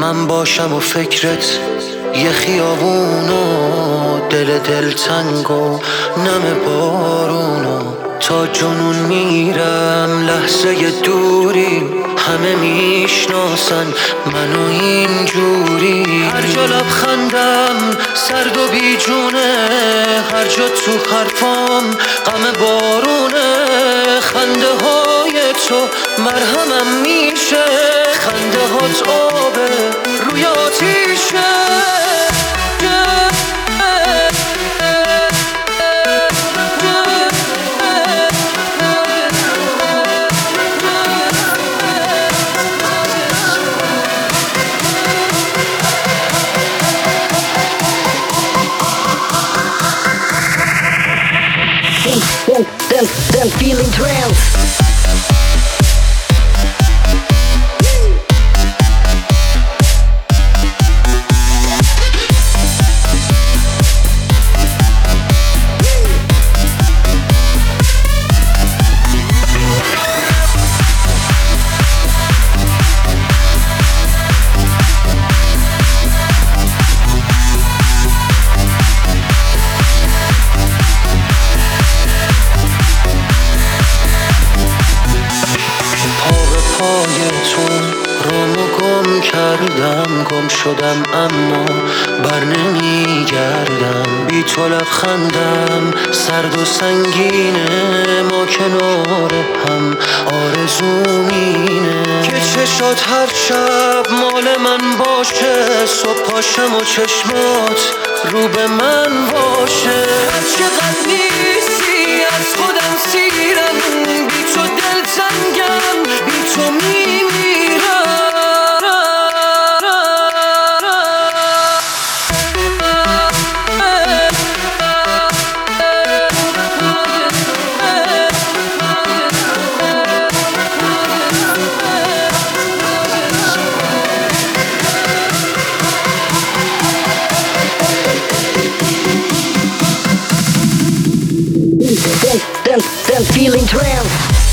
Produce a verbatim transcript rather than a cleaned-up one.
من باشم و فکرت یه خیابون و دل دلتنگ و نم بارونو تا جنون میرم لحظه دوری همه میشناسن منو اینجوری هر جا لبخندم سرد و بیجونه هر جا تو حرفام غم بارونه خنده های تو مرهمم میشه خنده هات آبه روی آتیشه Them, them, them feeling trance. رامو گم کردم گم شدم اما بر نمیگردم بی تو لبخندم سرد و سنگینه ما کنار هم آرزومینه که چشات هر شب مال من باشه صبح پاشم و چشمات رو به من باشه هر چقدر نیستی از خودم سیرم بی تو دلتنگم بی تو میمیرم Them, them, them feeling trance.